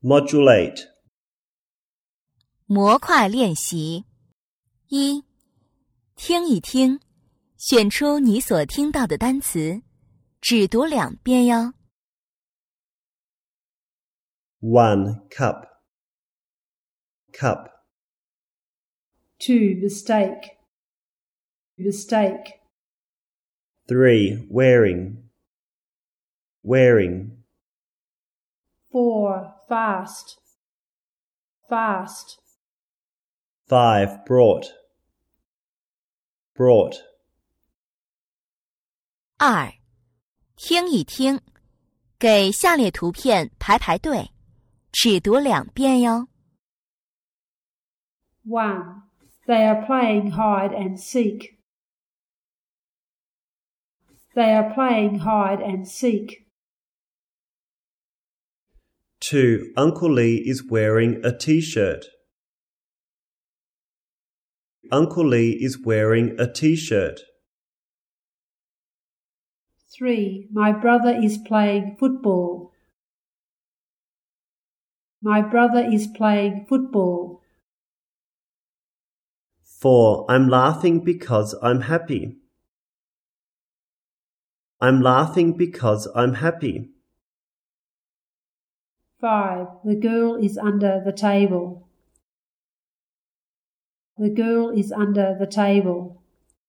Modulate. 模块练习。一、听一听，选出你所听到的单词，只读2遍哟。 1. Cup. Cup. 2. Mistake. Mistake. 3. Wearing. Wearing. 4. Fast. Fast. 5. Brought. Brought. 2. 听一听，给下列图片排排队，只读2遍哟。 1. They are playing hide and seek. They are playing hide and seek. 2. Uncle Lee is wearing a t-shirt. Uncle Lee is wearing a t-shirt. 3. My brother is playing football. My brother is playing football. 4. I'm laughing because I'm happy. I'm laughing because I'm happy. 5. The girl is under the table. The girl is under the table.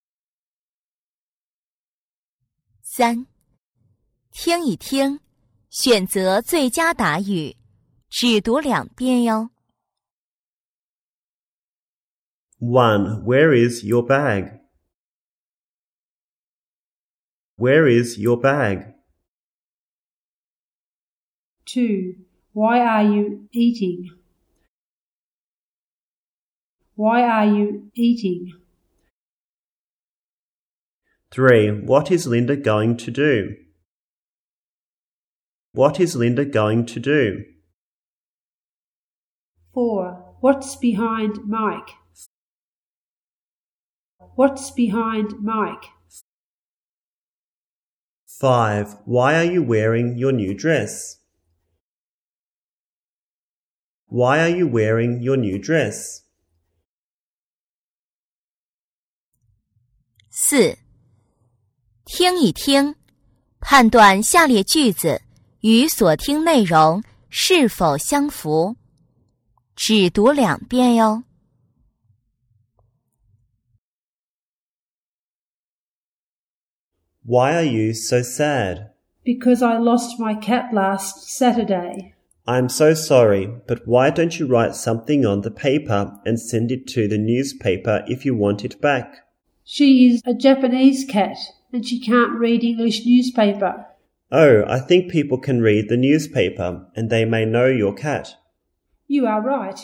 3. 听一听，选择最佳答语，只读2遍哟。 1. Where is your bag? Where is your bag? 2. Why are you eating? Why are you eating? 3. What is Linda going to do? What is Linda going to do? 4. What's behind Mike? What's behind Mike? 5. Why are you wearing your new dress? Why are you wearing your new dress? 4. 听一听，判断下列句子与所听内容是否相符，只读2遍哟。 Why are you so sad? Because I lost my cat last Saturday. I'm so sorry, but why don't you write something on the paper and send it to the newspaper if you want it back? She is a Japanese cat and she can't read English newspaper. Oh, I think people can read the newspaper and they may know your cat. You are right.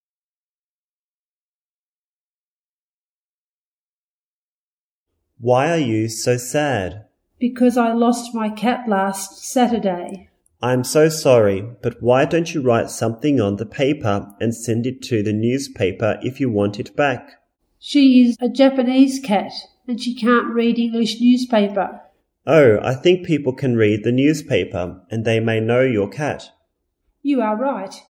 Why are you so sad? Because I lost my cat last Saturday. I'm so sorry, but why don't you write something on the paper and send it to the newspaper if you want it back? She is a Japanese cat and she can't read English newspaper. Oh, I think people can read the newspaper and they may know your cat. You are right.